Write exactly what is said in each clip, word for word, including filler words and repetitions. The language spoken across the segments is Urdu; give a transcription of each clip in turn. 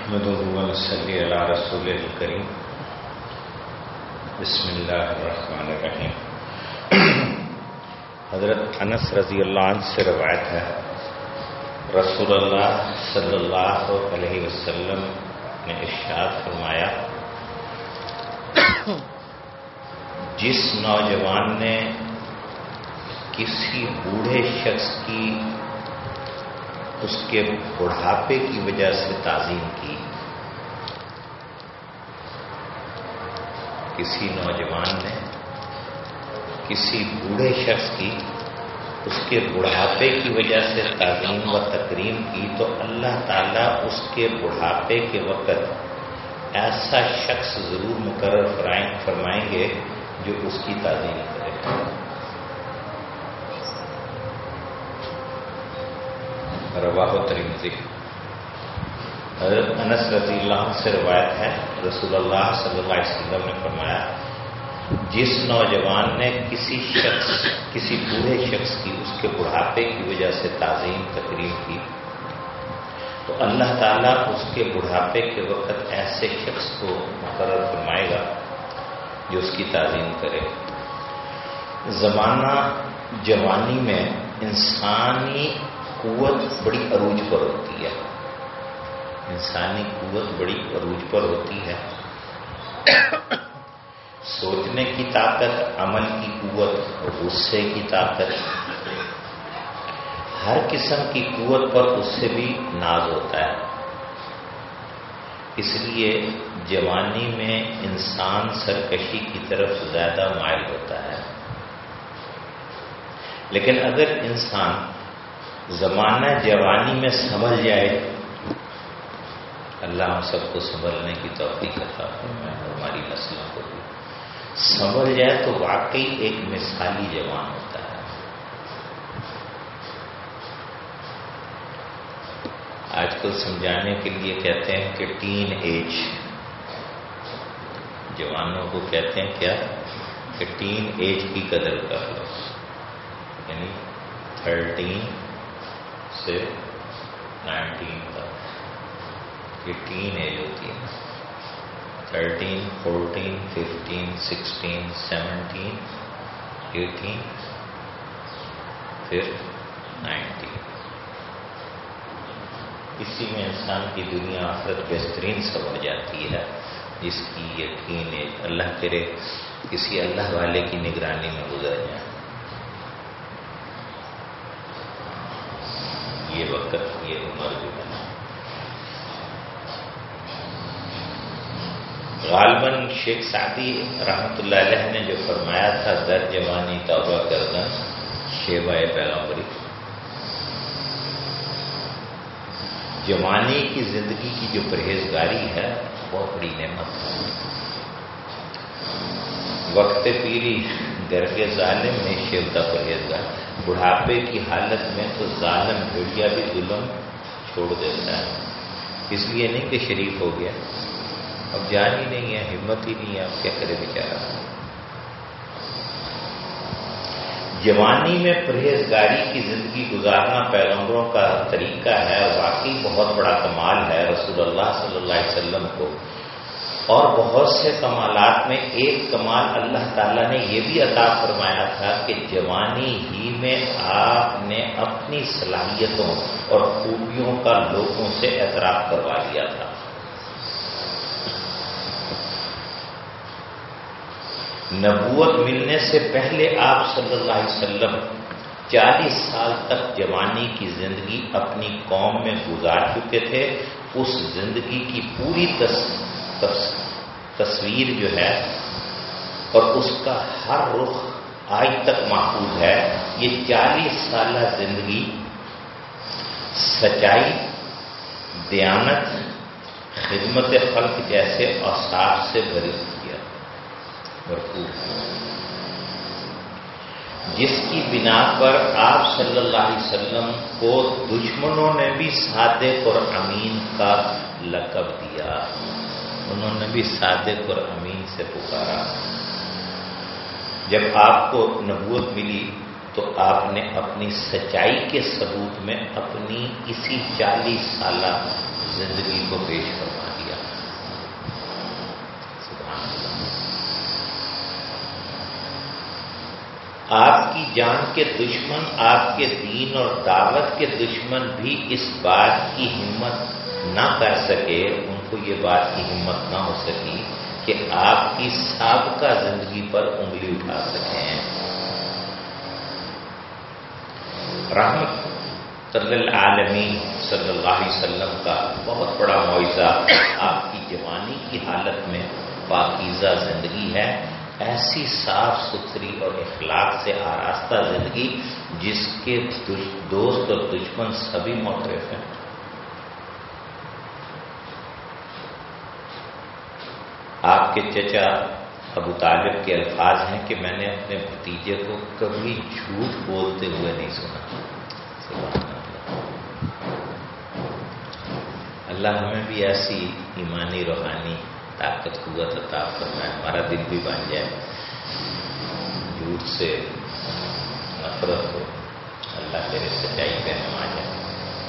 نحمده ونصلي على رسوله الكريم. بسم اللہ الرحمن الرحیم. حضرت انس رضی اللہ عنہ سے روایت ہے، رسول اللہ صلی اللہ علیہ وسلم نے ارشاد فرمایا، جس نوجوان نے کسی بوڑھے شخص کی اس کے بڑھاپے کی وجہ سے تعظیم کی، کسی نوجوان نے کسی بوڑھے شخص کی اس کے بڑھاپے کی وجہ سے تعظیم و تکریم کی، تو اللہ تعالیٰ اس کے بڑھاپے کے وقت ایسا شخص ضرور مقرر فرمائیں گے جو اس کی تعظیم کرے. رواہ ترمذی. حضرت انس رضی اللہ عنہ سے روایت ہے، رسول اللہ صلی اللہ علیہ وسلم نے فرمایا، جس نوجوان نے کسی شخص کسی بوڑھے شخص کی اس کے بڑھاپے کی وجہ سے تعظیم تکریم کی، تو اللہ تعالیٰ اس کے بڑھاپے کے وقت ایسے شخص کو مقرر فرمائے گا جو اس کی تعظیم کرے. زمانہ جوانی میں انسانی قوت بڑی عروج پر ہوتی ہے، انسانی قوت بڑی عروج پر ہوتی ہے. سوچنے کی طاقت، عمل کی قوت، غصے کی طاقت، ہر قسم کی قوت پر اس سے بھی ناز ہوتا ہے. اس لیے جوانی میں انسان سرکشی کی طرف زیادہ مائل ہوتا ہے. لیکن اگر انسان زمانہ جوانی میں سنبھل جائے، اللہ ہم سب کو سنبھلنے کی توفیق عطا فرمائے، ہماری نسلوں کو بھی سنبھل جائے، تو واقعی ایک مثالی جوان ہوتا ہے. آج کل سمجھانے کے لیے کہتے ہیں کہ ٹین ایج، جوانوں کو کہتے ہیں کیا کہ ٹین ایج کی قدر کر لو، یعنی تھرٹین سے نائنٹین تک یہ ٹین ایج ہوتی ہے. Thirteen, fourteen, fifteen, sixteen, seventeen, eighteen, پھر نائنٹین. اسی میں انسان کی دنیا آخرت بہترین سنور جاتی ہے، جس کی یقین ہے اللہ کرے کسی اللہ والے کی نگرانی میں گزر جائے. یہ وقت، یہ عمر جو ہے غالباً شیخ سعدی رحمۃ اللہ علیہ نے جو فرمایا تھا، در جوانی توبہ کردن شیبہ پیغمبری. جوانی کی زندگی کی جو پرہیزگاری ہے بہت بڑی نعمت ہے. وقت پیری درگے ظالم میں شیبہ پرہیزگار. بڑھاپے کی حالت میں تو ظالم بھیڑیا بھی ظلم چھوڑ دیتا ہے، اس لیے نہیں کہ شریف ہو گیا، اب جان ہی نہیں ہے، ہمت ہی نہیں ہے، اب کیا کرے بیچارہ. جوانی میں پرہیزگاری کی زندگی گزارنا پیغمبروں کا طریقہ ہے، واقعی بہت بڑا کمال ہے رسول اللہ صلی اللہ علیہ وسلم کو. اور بہت سے کمالات میں ایک کمال اللہ تعالیٰ نے یہ بھی عطا فرمایا تھا کہ جوانی ہی میں آپ نے اپنی صلاحیتوں اور خوبیوں کا لوگوں سے اعتراف کروا لیا تھا. نبوت ملنے سے پہلے آپ صلی اللہ علیہ وسلم چالیس سال تک جوانی کی زندگی اپنی قوم میں گزار چکے تھے. اس زندگی کی پوری تص... تص... تصویر جو ہے اور اس کا ہر رخ آج تک محفوظ ہے. یہ چالیس سالہ زندگی سچائی، دیانت، خدمت خلق جیسے اوصاف سے بھری کیا بھرپور، جس کی بنا پر آپ صلی اللہ علیہ وسلم کو دشمنوں نے بھی صادق اور امین کا لقب دیا. انہوں نے بھی صادق اور امین سے پکارا. جب آپ کو نبوت ملی تو آپ نے اپنی سچائی کے ثبوت میں اپنی اسی چالیس سالہ زندگی کو پیش کروایا. کی جان کے دشمن، آپ کے دین اور دعوت کے دشمن بھی اس بات کی ہمت نہ کر سکے، ان کو یہ بات کی ہمت نہ ہو سکی کہ آپ کی سابقہ زندگی پر انگلی اٹھا سکیں۔ رحمت للعالمین صلی اللہ علیہ وسلم کا بہت بڑا معجزہ آپ کی جوانی کی حالت میں پاکیزہ زندگی ہے، ایسی صاف ستھری اور اخلاق سے آراستہ زندگی جس کے دوست اور دشمن سبھی معترف ہیں۔ آپ کے چچا ابو طالب کے الفاظ ہیں کہ میں نے اپنے بھتیجے کو کبھی جھوٹ بولتے ہوئے نہیں سنا۔ سبحان اللہ۔ اللہ ہمیں بھی ایسی ایمانی روحانی طاقت قوت عطا فرمائے، ہمارا دل بھی بن جائے، جھوٹ سے نفرت ہو، اللہ تیرے سچائی پہ ہم آ جائے۔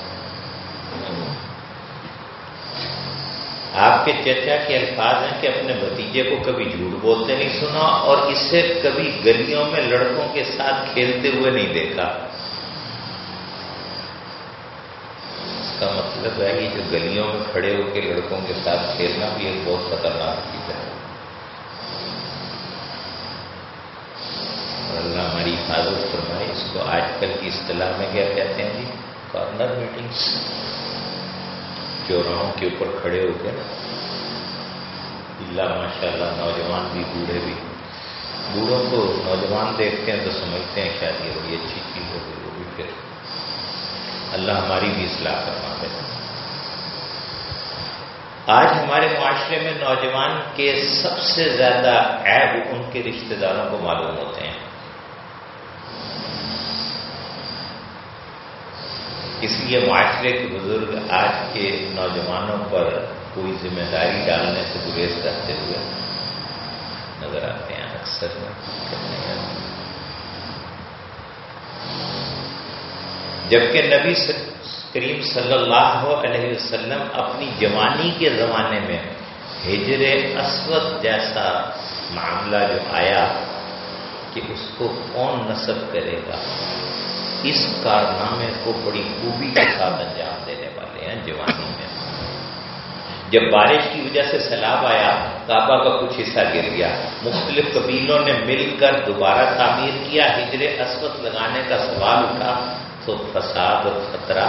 آپ کے چچا کے الفاظ ہیں کہ اپنے بھتیجے کو کبھی جھوٹ بولتے نہیں سنا اور اسے کبھی گلیوں میں لڑکوں کے ساتھ کھیلتے ہوئے نہیں دیکھا۔ اس کا مطلب ہے کہ جو گلیوں میں کھڑے ہو کے لڑکوں کے ساتھ کھیلنا بھی ایک بہت خطرناک چیز ہے، اور اللہ ہماری حفاظت فرمائے۔ اس کو آج کل کی اصطلاح میں کیا کہتے ہیں جی؟ کارنر میٹنگس، چوراہوں کے اوپر کھڑے ہو کے اللہ ماشاء اللہ، نوجوان بھی بوڑھے بھی، بوڑھوں کو نوجوان دیکھتے ہیں تو سمجھتے ہیں شاید یہ بڑی اچھی چیز ہو گئی، وہ بھی پھر اللہ ہماری بھی اصلاح کروا دے۔ آج ہمارے معاشرے میں نوجوان کے سب سے زیادہ عیب ان کے رشتہ داروں کو معلوم ہوتے ہیں، اس لیے معاشرے کے بزرگ آج کے نوجوانوں پر کوئی ذمہ داری ڈالنے سے گریز کرتے ہوئے نظر آتے ہیں اکثر میں۔ جبکہ نبی کریم صلی اللہ علیہ وسلم اپنی جوانی کے زمانے میں حجر اسود جیسا معاملہ جو آیا کہ اس کو کون نصب کرے گا، اس کارنامے کو بڑی خوبی کے ساتھ انجام دینے والے ہیں جوانی میں۔ جب بارش کی وجہ سے سیلاب آیا، کعبہ کا کچھ حصہ گر گیا، مختلف قبیلوں نے مل کر دوبارہ تعمیر کیا، حجر اسود لگانے کا سوال اٹھا تو فساد اور خطرہ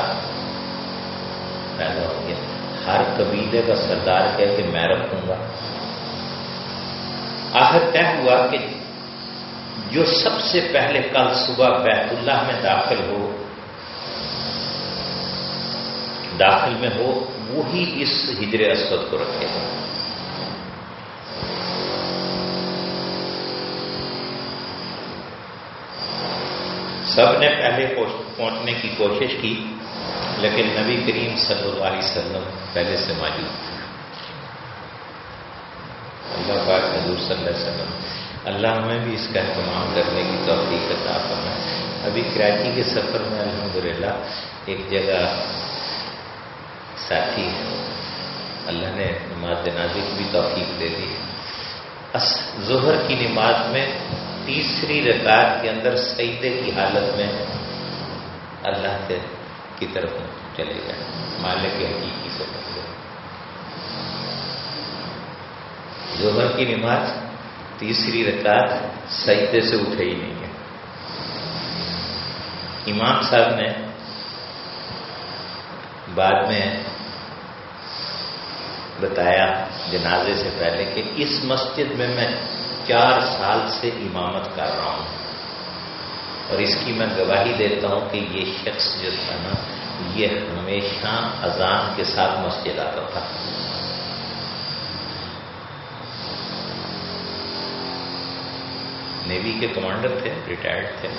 پیدا ہو گیا۔ ہر قبیلے کا سردار کہے کہ میں رکھوں گا۔ آخر طے ہوا کہ جو سب سے پہلے کل صبح بیت اللہ میں داخل ہو داخل میں ہو وہی اس حجر اسود کو رکھے گا۔ سب نے پہلے پہنچنے کی کوشش کی، لیکن نبی کریم صلی اللہ علیہ وسلم پہلے سے موجود تھے۔ اللہ پاک حضور صلی اللہ علیہ وسلم، اللہ ہمیں بھی اس کا اہتمام کرنے کی توفیق عطا فرمائے۔ ابھی کراچی کے سفر میں الحمدللہ ایک جگہ ساتھی اللہ نے نماز جنازے کی بھی توفیق دے دی، ظہر کی نماز میں تیسری رکعت کے اندر سجدے کی حالت میں اللہ کے کی طرف چلے گئے، مالک حقیقی سے پہلے ظہر کی نماز تیسری رکعت سجدے سے اٹھے ہی نہیں ہے۔ امام صاحب نے بعد میں بتایا جنازے سے پہلے کہ اس مسجد میں میں چار سال سے امامت کر رہا ہوں، اور اس کی میں گواہی دیتا ہوں کہ یہ شخص جو تھا نا، یہ ہمیشہ اذان کے ساتھ مسجد آتا تھا۔ نیوی کے کمانڈر تھے، ریٹائرڈ تھے۔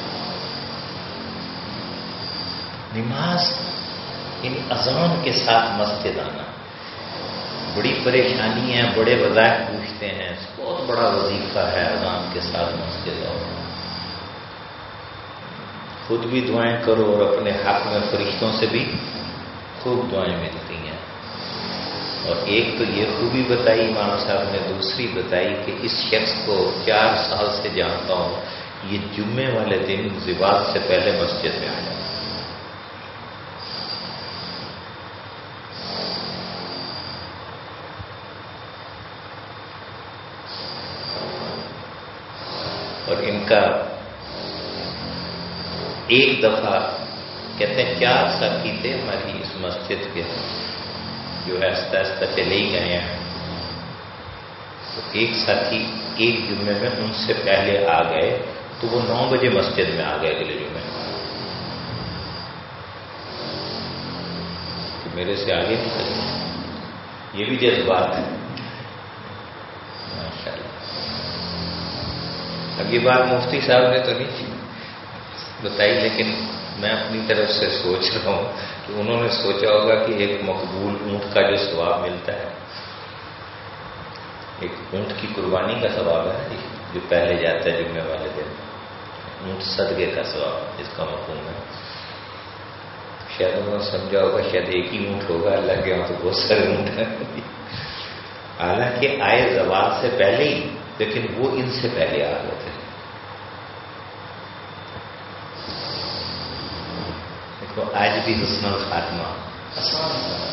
نماز یعنی اذان کے ساتھ مسجد آنا بڑی پریشانی ہے، بڑے وظائف پوچھتے ہیں، بہت بڑا وظیفہ ہے اذان کے ساتھ مسجد آؤ۔ خود بھی دعائیں کرو اور اپنے حق میں فرشتوں سے بھی خوب دعائیں ملتی ہیں۔ اور ایک تو یہ خوبی بتائی امام صاحب نے، دوسری بتائی کہ اس شخص کو چار سال سے جانتا ہوں، یہ جمعے والے دن زواج سے پہلے مسجد میں آ جائے. اور ان کا ایک دفعہ کہتے ہیں چار ساتھی تھے ہماری اس مسجد کے جو آہستہ آہستہ چلے ہی گئے ہیں. تو ایک ساتھی ایک جمعے میں ان سے پہلے آ گئے تو وہ نو بجے مسجد میں آ گئے اگلے جمعے. تو میرے سے آگے نکل گئے. یہ بھی جذبات ہے ماشاء اللہ. اب یہ بات مفتی صاحب نے تو نہیں بتائی لیکن میں اپنی طرف سے سوچ رہا ہوں کہ انہوں نے سوچا ہوگا کہ ایک مقبول اونٹ کا جو ثواب ملتا ہے، ایک اونٹ کی قربانی کا ثواب ہے جو پہلے جاتا ہے جمعے والے دن، اونٹ صدقے کا ثواب اس کا مفہوم ہے. شاید انہوں نے سمجھا ہوگا شاید ایک ہی اونٹ ہوگا، اللہ کے وہاں تو بہت سارے اونٹ ہیں. حالانکہ آئے زوال سے پہلے ہی، لیکن وہ ان سے پہلے آ گئے تھے. دیکھو آج بھی حسن الخاتمہ آسان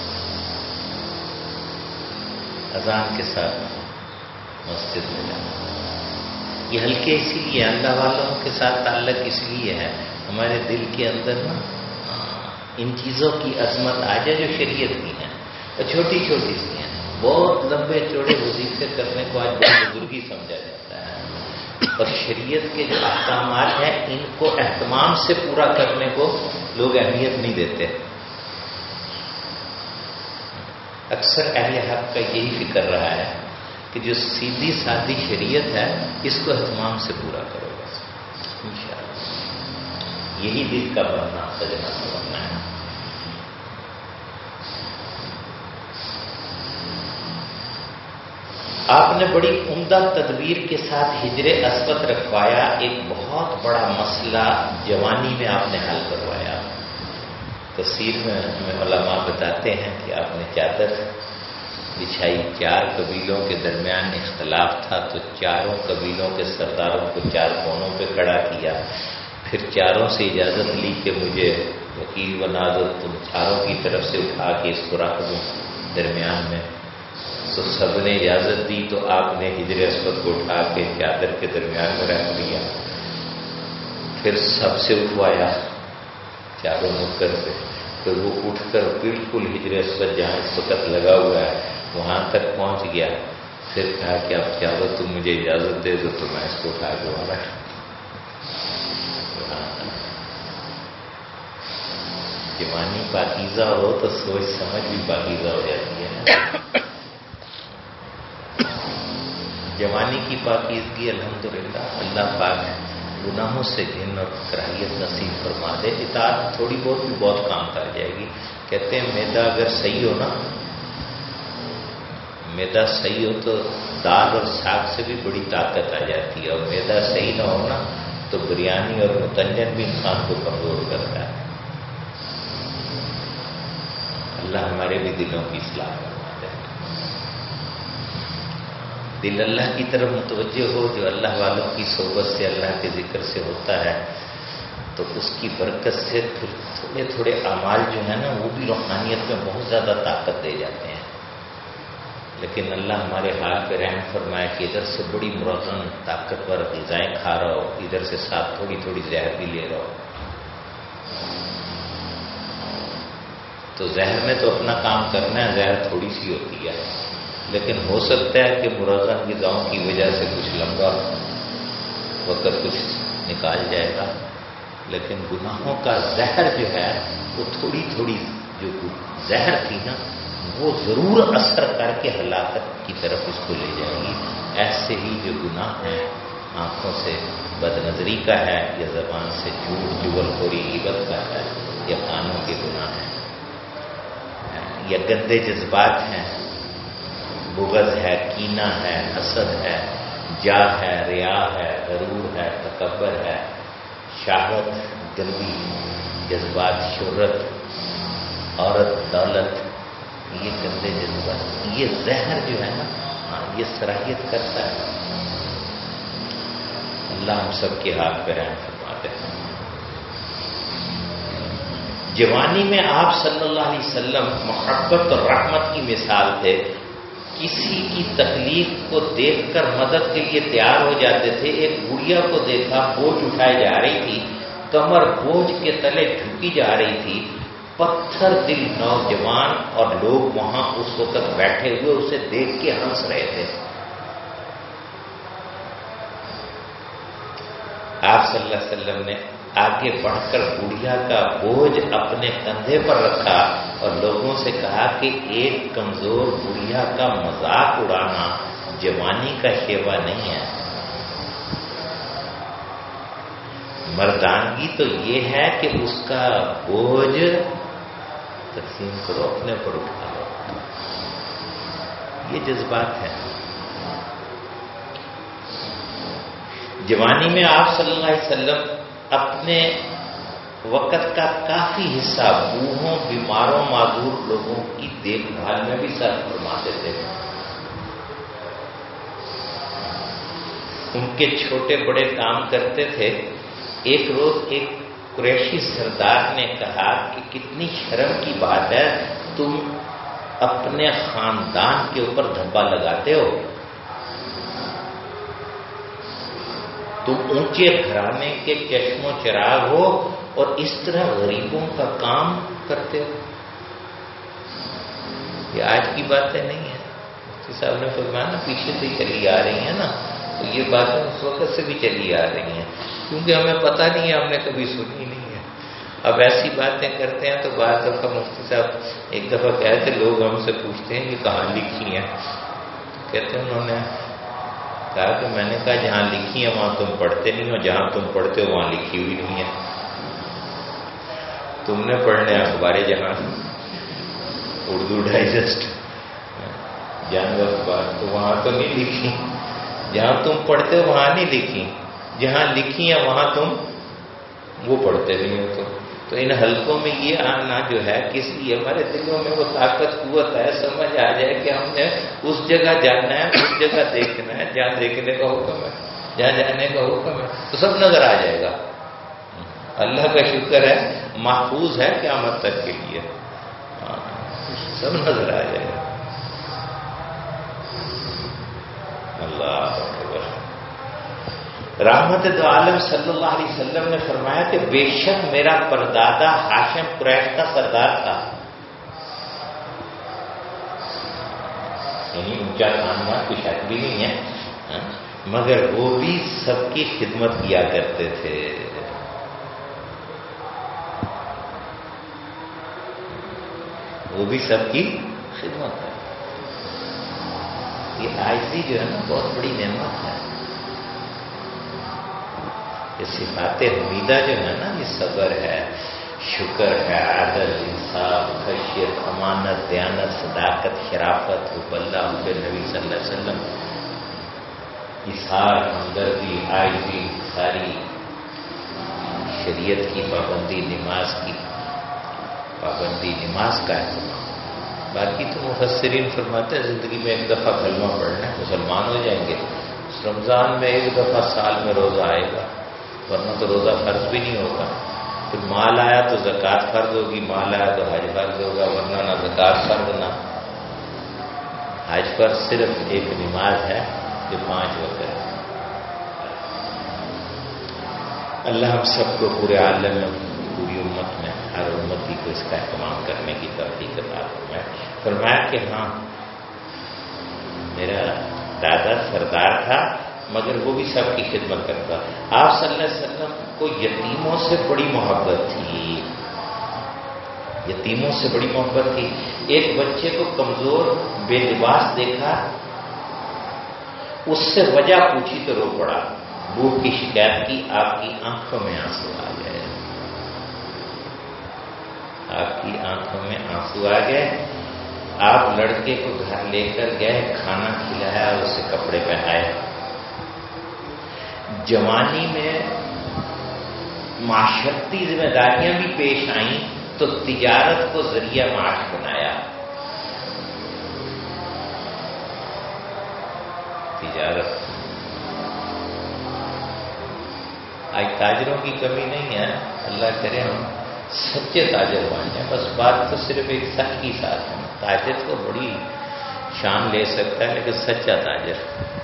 اذان کے ساتھ مسجد میں جانا یہ ہلکے اسی لیے اللہ والوں کے ساتھ تعلق اس لیے ہے ہمارے دل کے اندر نا ان چیزوں کی عظمت آ جائے جو شریعت کی ہیں اور چھوٹی چھوٹی سی ہیں. بہت لمبے چوڑے وظیفے کرنے کو آج بہت بزرگی سمجھا جاتا ہے اور شریعت کے جو احکامات ہیں ان کو اہتمام سے پورا کرنے کو لوگ اہمیت نہیں دیتے. اکثر اہل حق کا یہی فکر رہا ہے کہ جو سیدھی سادی شریعت ہے اس کو اہتمام سے پورا کرو بس انشاءاللہ. یہی دل کا بننا سجنا بننا ہے. آپ نے بڑی عمدہ تدبیر کے ساتھ ہجر اسود رکھوایا. ایک بہت بڑا مسئلہ جوانی میں آپ نے حل کروایا. تفسیر میں ہمیں علماء بتاتے ہیں کہ آپ نے چادر بچھائی. چار قبیلوں کے درمیان اختلاف تھا تو چاروں قبیلوں کے سرداروں کو چار کونوں پہ کھڑا کیا. پھر چاروں سے اجازت لی کہ مجھے وکیل بنا دو. تم چاروں کی طرف سے اٹھا کے اس کو رکھ دوں درمیان میں. تو سب نے اجازت دی تو آپ نے ہجر اسود کو اٹھا کے چادر کے درمیان میں رکھ دیا. پھر سب سے اٹھوایا چاروں نکر سے. پھر وہ اٹھ کر بالکل ہجر اسود جہاں اس وقت لگا ہوا ہے وہاں تک پہنچ گیا. پھر کہا کہ اب چاروں تم مجھے اجازت دے دو تو میں اس کو اٹھا کے وہاں رکھ. جوانی پاکیزہ ہو تو سوچ سمجھ بھی پاکیزہ ہو جاتی ہے. جوانی کی پاکیزگی الحمدللہ اللہ پاک گناہوں سے گھن اور کراہیت نصیب فرما دے. اطاعت تھوڑی بہت بھی بہت کام کر جائے گی. کہتے ہیں میدا اگر صحیح ہو نا، میدا صحیح ہو تو دال اور ساگ سے بھی بڑی طاقت آ جاتی ہے. اور میدا صحیح نہ ہو نا تو بریانی اور متنجن بھی انسان کو کمزور کرتا ہے. اللہ ہمارے بھی دلوں کی اصلاح کروا دے. دل اللہ کی طرف متوجہ ہو جو اللہ والوں کی صحبت سے اللہ کے ذکر سے ہوتا ہے تو اس کی برکت سے پھر تھوڑے تھوڑے اعمال جو ہیں نا وہ بھی روحانیت میں بہت زیادہ طاقت دے جاتے ہیں. لیکن اللہ ہمارے حال پہ رحم فرمائے کہ ادھر سے بڑی مرغن طاقتور غذائیں کھا رہا ہو، ادھر سے ساتھ تھوڑی تھوڑی زہر بھی لے رہا ہو. تو زہر نے تو اپنا کام کرنا ہے، زہر تھوڑی سی ہوتی ہے. لیکن ہو سکتا ہے کہ مرغن غذاؤں کی وجہ سے کچھ لمبا وقت کچھ نکال جائے گا. لیکن گناہوں کا زہر جو ہے وہ تھوڑی تھوڑی جو زہر تھی نا وہ ضرور اثر کر کے ہلاکت کی طرف اس کو لے جائے گی. ایسے ہی جو گناہ ہیں آنکھوں سے بد نظری کا ہے یا زبان سے جھوٹ جغل خوری غیبت کا ہے یا کانوں کے گناہ ہیں یا گندے جذبات ہیں، بغض ہے، کینہ ہے، حسد ہے، جاہ ہے، ریا ہے، غرور ہے، تکبر ہے، شہوت، گندی جذبات، شہرت، عورت، دولت، یہ گندے جذبات، یہ زہر جو ہے نا یہ صلاحیت کرتا ہے. اللہ ہم سب کے ہاتھ پہ رحم فرماتے ہیں۔ جوانی میں آپ صلی اللہ علیہ وسلم محبت اور رحمت کی مثال تھے۔ کسی کی تکلیف کو دیکھ کر مدد کے لیے تیار ہو جاتے تھے۔ ایک بڑھیا کو دیکھا بوجھ اٹھائی جا رہی تھی، کمر بوجھ کے تلے جھکی جا رہی تھی، پتھر دل نوجوان اور لوگ وہاں اس وقت بیٹھے ہوئے اسے دیکھ کے ہنس رہے تھے۔ آپ صلی اللہ علیہ وسلم نے آگے بڑھ کر بڑھیا کا بوجھ اپنے کندھے پر رکھا اور لوگوں سے کہا کہ ایک کمزور بڑھیا کا مذاق اڑانا جوانی کا شیوا نہیں ہے، مردانگی تو یہ ہے کہ اس کا بوجھ تقسیم کرو، اپنے پر اٹھا لو۔ یہ جذبات ہیں۔ جوانی میں آپ صلی اللہ علیہ وسلم اپنے وقت کا کافی حصہ بوڑھوں، بیماروں، معذور لوگوں کی دیکھ بھال میں بھی صرف فرماتے تھے۔ ان کے چھوٹے بڑے کام کرتے تھے۔ ایک روز ایک قریشی سردار نے کہا کہ کتنی شرم کی بات ہے، تم اپنے خاندان کے اوپر دھبا لگاتے ہو، تم اونچے گھرانے کے چشم و چراغ ہو اور اس طرح غریبوں کا کام کرتے ہو۔ یہ آج کی باتیں نہیں ہیں، مفتی صاحب نے فرمایا نا پیچھے سے چلی آ رہی ہیں نا، تو یہ باتیں اس وقت سے بھی چلی آ رہی ہیں، کیونکہ ہمیں پتہ نہیں ہے، ہم نے کبھی سنی نہیں ہے۔ اب ایسی باتیں کرتے ہیں تو بعض دفعہ مفتی صاحب ایک دفعہ کہتے لوگ ہم سے پوچھتے ہیں یہ کہاں لکھی ہیں، کہتے ہیں انہوں نے کہا کہ میں نے کہا جہاں لکھی ہے وہاں تم پڑھتے نہیں ہو، جہاں تم پڑھتے ہو وہاں لکھی ہوئی نہیں ہے۔ تم نے پڑھنے اخبار جہاں اردو ڈائجسٹ جانور اخبار، تو وہاں تو نہیں لکھی، جہاں تم پڑھتے ہو وہاں نہیں لکھی، جہاں لکھی ہے وہاں تم وہ پڑھتے نہیں ہو۔ تو تو ان حلقوں میں یہ آنا جو ہے کس لیے، ہمارے دلوں میں وہ طاقت قوت ہے، سمجھ آ جائے کہ ہم نے اس جگہ جانا ہے، اس جگہ دیکھنا ہے جہاں دیکھنے کا حکم ہے، جہاں جانے کا حکم ہے، تو سب نظر آ جائے گا۔ اللہ کا شکر ہے محفوظ ہے قیامت تک کے لیے، سب نظر آ جائے گا۔ اللہ اکبر۔ رحمت دو عالم صلی اللہ علیہ وسلم نے فرمایا کہ بے شک میرا پردادا ہاشم قریش کا سردار تھا، یعنی اونچا خاندان کی شک بھی نہیں ہے، مگر وہ بھی سب کی خدمت کیا کرتے تھے۔ وہ بھی سب کی خدمت ہے۔ یہ عاجزی جو ہے نا بہت بڑی نعمت ہے۔ یہ صفات حمیدہ جو ہے نا، یہ صبر ہے، شکر ہے، عدل، انصاف، خشیت، امانت، دیانت، صداقت، شرافت، حب اللہ، حب نبی صلی اللہ علیہ وسلم، اظہار، ہمدردی، عاجزی، ساری شریعت کی پابندی، نماز کی پابندی، نماز کا اہتمام۔ باقی تو مفسرین فرماتے ہیں زندگی میں ایک دفعہ کلمہ پڑھنا ہے مسلمان ہو جائیں گے۔ رمضان میں ایک دفعہ سال میں روزہ آئے گا، ورنہ تو روزہ فرض بھی نہیں ہوگا۔ پھر مال آیا تو زکوٰۃ فرض ہوگی، مال آیا تو حج فرض ہوگا، ورنہ نہ زکوٰۃ فرض نہ حج پر صرف ایک نماز ہے جو پانچ وقت ہے۔ اللہ ہم سب کو پورے عالم میں، پوری امت میں، ہر امتی کو اس کا اہتمام کرنے کی توفیق عطا فرمائے۔ فرمایا کہ ہاں میرا دادا سردار تھا مگر وہ بھی سب کی خدمت کرتا۔ آپ صلی اللہ علیہ وسلم کو یتیموں سے بڑی محبت تھی، یتیموں سے بڑی محبت تھی۔ ایک بچے کو کمزور بے لباس دیکھا، اس سے وجہ پوچھی تو رو پڑا، بھوک کی شکایت کی، آپ کی آنکھوں میں آنسو آ گئے، آپ کی آنکھوں میں آنسو آ گئے۔ آپ لڑکے کو گھر لے کر گئے، کھانا کھلایا اور اسے کپڑے پہنائے۔ جوانی میں معاشرتی ذمہ داریاں بھی پیش آئیں تو تجارت کو ذریعہ معاش بنایا۔ تجارت آج تاجروں کی کمی نہیں ہے، اللہ کرے ہم سچے تاجر بن جائیں، بس بات تو صرف ایک سچ کی ساتھ ہے۔ تاجر تو بڑی شان لے سکتا ہے لیکن سچا تاجر۔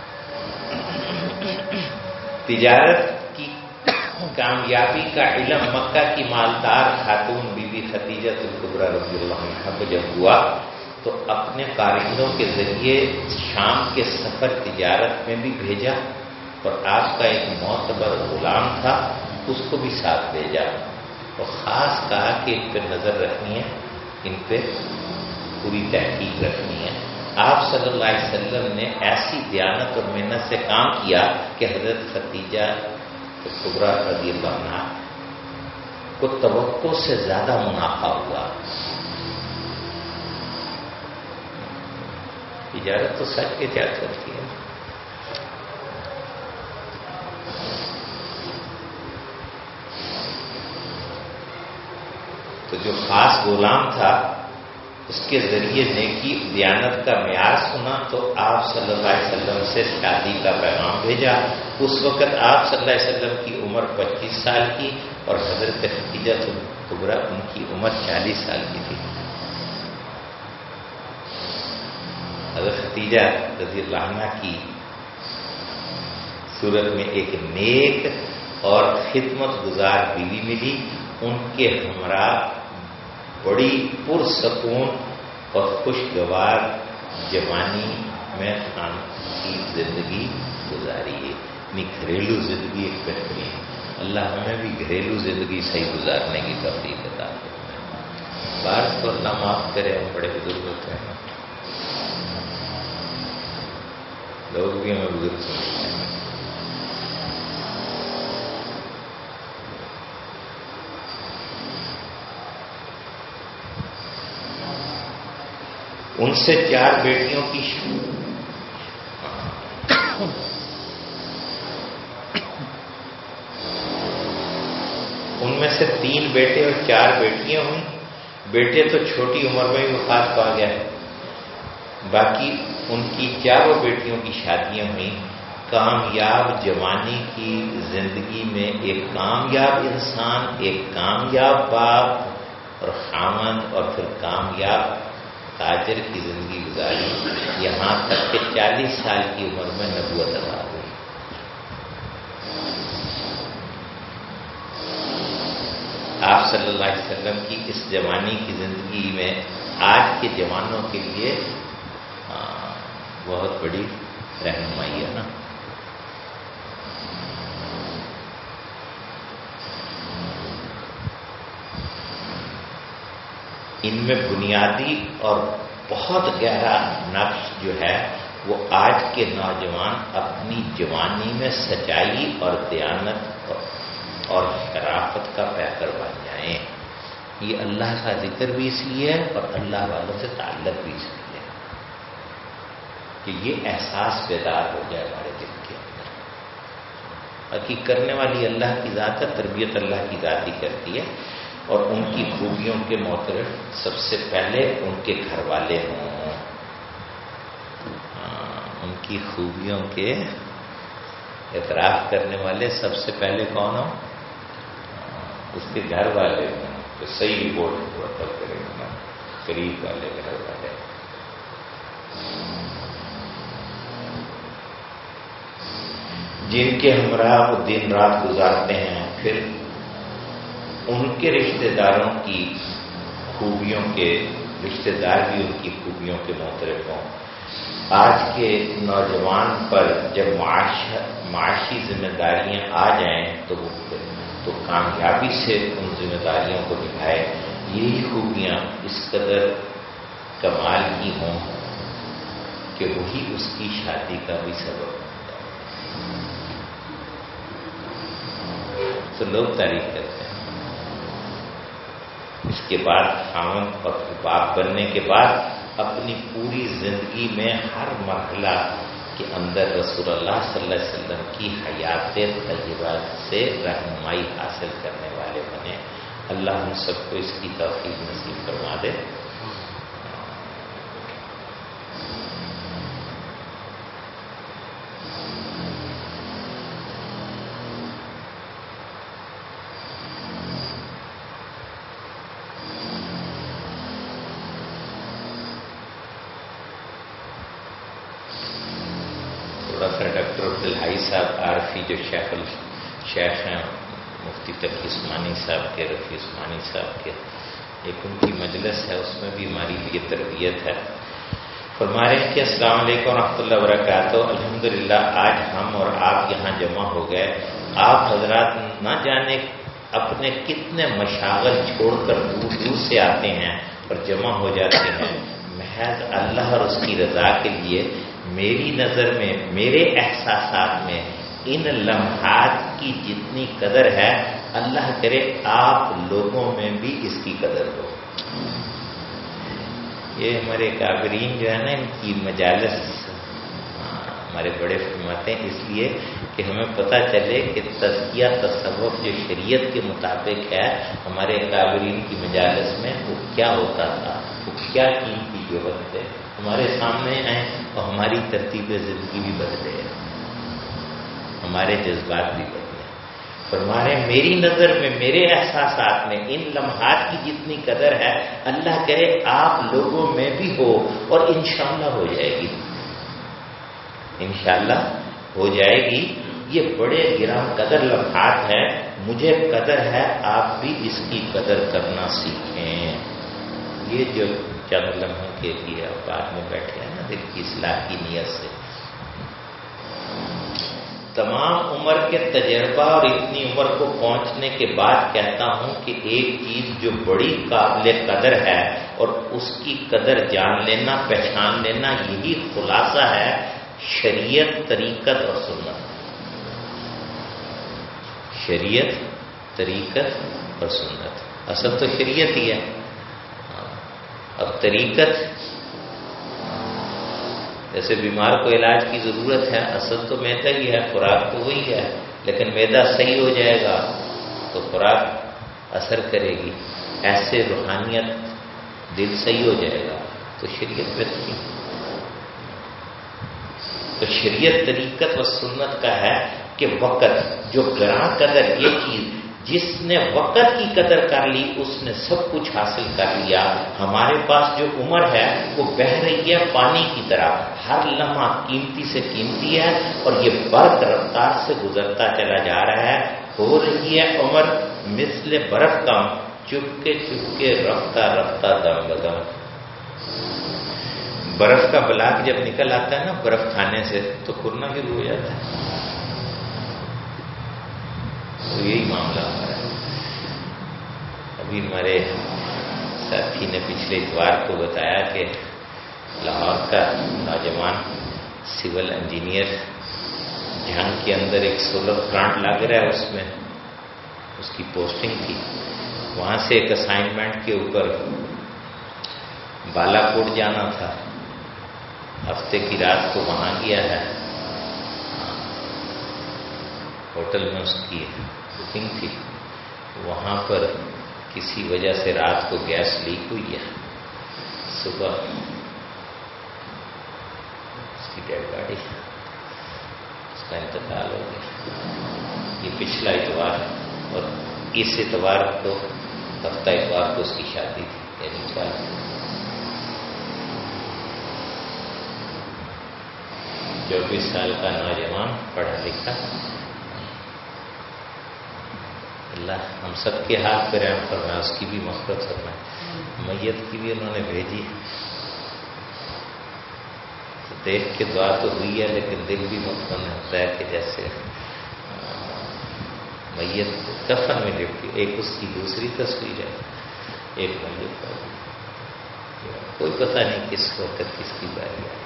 تجارت کی کامیابی کا علم مکہ کی مالدار خاتون بی بی خدیجہ الکبریٰ رضی اللہ عنہا کو جب ہوا تو اپنے کارندوں کے ذریعے شام کے سفر تجارت میں بھی بھیجا، اور آپ کا ایک معتبر غلام تھا اس کو بھی ساتھ بھیجا، اور خاص کہا کہ ان پہ نظر رکھنی ہے، ان پہ پوری تحقیق رکھنی ہے۔ آپ صلی اللہ علیہ وسلم نے ایسی دیانت اور محنت سے کام کیا کہ حضرت خدیجہ کبریٰ رضی اللہ عنہا کو توقع سے زیادہ منافع ہوا۔ تجارت تو سچ کے کیا چلتی ہے۔ تو جو خاص غلام تھا اس کے ذریعے نیکی دیانت کا معیار سنا تو آپ صلی اللہ علیہ وسلم سے شادی کا پیغام بھیجا۔ اس وقت آپ صلی اللہ علیہ وسلم کی عمر پچیس سال کی اور حضرت خدیجہ کبریٰ ان کی عمر چالیس سال کی تھی۔ حضرت خدیجہ رضی اللہ عنہ کی صورت میں ایک نیک اور خدمت گزار بیوی ملی، ان کے ہمراہ بڑی پرسکون اور خوشگوار جوانی میں خان کی زندگی گزاری ہے، اپنی گھریلو زندگی ایک بہترین۔ اللہ ہمیں بھی گھریلو زندگی صحیح گزارنے کی توفیق عطا فرمائے۔ بات تو اللہ معاف کرے، ہم بڑے بزرگ ہوتے ہیں، لوگ بھی ہمیں بزرگ سمجھتے ہیں۔ ان سے چار بیٹیوں کی ان میں سے تین بیٹے اور چار بیٹیاں ہوئیں۔ بیٹے تو چھوٹی عمر میں ہی وفات پا گئے، باقی ان کی چاروں بیٹیوں کی شادیاں ہوئیں۔ کامیاب جوانی کی زندگی میں ایک کامیاب انسان، ایک کامیاب باپ اور خاوند اور پھر کامیاب تاجر کی زندگی گزاری، یہاں تک کہ چالیس سال کی عمر میں نبوت عطا ہوئی۔ آپ صلی اللہ علیہ وسلم کی اس جوانی کی زندگی میں آج کے جوانوں کے لیے بہت بڑی رہنمائی ہے نا۔ ان میں بنیادی اور بہت گہرا نقش جو ہے وہ آج کے نوجوان اپنی جوانی میں سچائی اور دیانت اور شرافت کا پیکر بن جائیں۔ یہ اللہ کا ذکر بھی اس لیے ہے اور اللہ والوں سے تعلق بھی اس لیے ہے کہ یہ احساس بیدار ہو جائے ہمارے دل کے اندر۔ باقی کرنے والی اللہ کی ذات ہے، تربیت اللہ کی ذات ہی کرتی ہے، اور ان کی خوبیوں کے معترف سب سے پہلے ان کے گھر والے ہوں، ان کی خوبیوں کے اعتراف کرنے والے سب سے پہلے کون ہوں؟ اس کے گھر والے ہوں، تو صحیح رپورٹ مرتب کریں گے، قریب والے گھر والے۔ جن کے ہمراہ وہ دن رات گزارتے ہیں، پھر ان کے رشتہ داروں کی خوبیوں کے رشتہ دار بھی ان کی خوبیوں کے معترف ہوں۔ آج کے نوجوان پر جب معاش معاشی ذمہ داریاں آ جائیں تو وہ تو کامیابی سے ان ذمہ داریوں کو نبھائے۔ یہی خوبیاں اس قدر کمال کی ہوں کہ وہی اس کی شادی کا بھی سبب ہے۔ تو لوگ تعریف کرتے ہیں۔ اس کے بعد خاوند اور باپ بننے کے بعد اپنی پوری زندگی میں ہر مرحلہ کے اندر رسول اللہ صلی اللہ علیہ وسلم کی حیات طیبہ سے رہنمائی حاصل کرنے والے بنے۔ اللہ ہم سب کو اس کی توفیق نصیب فرما دے۔ پروفیسر ڈاکٹر عبدالحی صاحب عارفی جو شیخ شیخ ہیں مفتی تقی عثمانی صاحب کے، رفیع عثمانی صاحب کے، ایک ان کی مجلس ہے، اس میں بھی ہماری لیے تربیت ہے. فرما رہے ہیں کہ السلام علیکم ورحمۃ اللہ وبرکاتہ. الحمدللہ آج ہم اور آپ یہاں جمع ہو گئے. آپ حضرات نہ جانے اپنے کتنے مشاغل چھوڑ کر دور دور سے آتے ہیں اور جمع ہو جاتے ہیں محض اللہ اور اس کی رضا کے لیے. میری نظر میں، میرے احساسات میں ان لمحات کی جتنی قدر ہے، اللہ کرے آپ لوگوں میں بھی اس کی قدر ہو. یہ ہمارے کابرین جو ہے نا، ان کی مجالس ہمارے بڑے فرماتے ہیں اس لیے کہ ہمیں پتہ چلے کہ تزکیہ تصوف جو شریعت کے مطابق ہے، ہمارے کابرین کی مجالس میں وہ کیا ہوتا تھا، وہ کیا قیمتی جو وقت ہے ہمارے سامنے آئے اور ہماری ترتیب زندگی بھی بدلے، ہمارے جذبات بھی بدلے. فرمارے میری نظر میں، میرے احساسات میں ان لمحات کی جتنی قدر ہے، اللہ کرے آپ لوگوں میں بھی ہو اور انشاءاللہ ہو جائے گی، انشاءاللہ ہو جائے گی. یہ بڑے گران قدر لمحات ہیں، مجھے قدر ہے، آپ بھی اس کی قدر کرنا سیکھیں. یہ جو چند لمحوں کے لیے آپ بعد میں بیٹھے ہیں نا، دل کی اصلاح کی نیت سے، تمام عمر کے تجربہ اور اتنی عمر کو پہنچنے کے بعد کہتا ہوں کہ ایک چیز جو بڑی قابل قدر ہے اور اس کی قدر جان لینا، پہچان لینا، یہی خلاصہ ہے شریعت، طریقت اور سنت. شریعت، طریقت اور سنت. اصل تو شریعت ہی ہے. اب طریقت، جیسے بیمار کو علاج کی ضرورت ہے، اصل تو معدہ ہی ہے، خوراک تو وہی ہے، لیکن معدہ صحیح ہو جائے گا تو خوراک اثر کرے گی. ایسے روحانیت، دل صحیح ہو جائے گا تو شریعت بہتری. تو شریعت، طریقت و سنت کا ہے کہ وقت جو گراں قدر، یہ چیز جس نے وقت کی قدر کر لی اس نے سب کچھ حاصل کر لیا. ہمارے پاس جو عمر ہے وہ بہہ رہی ہے پانی کی طرح، ہر لمحہ قیمتی سے قیمتی ہے اور یہ برق رفتار سے گزرتا چلا جا رہا ہے. ہو رہی ہے عمر مثل برف کم، چپکے چپکے رفتہ رفتہ دم بدم. برف کا بلاک جب نکل آتا ہے نا برف کھانے سے تو کھرنا شروع ہو جاتا ہے. تو یہی معاملہ ہمارا ہے. ابھی ہمارے ساتھی نے پچھلے اتوار کو بتایا کہ لاہور کا نوجوان سول انجینئر جھنگ کے اندر ایک سولر پلانٹ لگ رہا ہے، اس میں اس کی پوسٹنگ تھی. وہاں سے ایک اسائنمنٹ کے اوپر بالا کوٹ جانا تھا. ہفتے کی رات کو وہاں گیا ہے، ہوٹل میں اس کی بکنگ تھی. وہاں پر کسی وجہ سے رات کو گیس لیک ہوئی ہے. صبح اس کی ڈیڈ باڈی، اس کا انتقال ہو گیا. یہ پچھلا اتوار، اور اس اتوار کو ہفتہ اتوار کو اس کی شادی تھی. یعنی کیا چوبیس سال کا نوجوان پڑھا لکھا. اللہ ہم سب کے ہاتھ پہ رحم فرمائے، اس کی بھی مغفرت فرمائے. میت کی بھی انہوں نے بھیجی تو دیکھ کے دعا تو ہوئی ہے، لیکن دل بھی مطمئن ہوتا ہے کہ جیسے میت کفن میں لپٹی. ایک اس کی دوسری تصویر ہے، ایک میت کا. کوئی پتہ نہیں کس وقت کس کی باری ہے.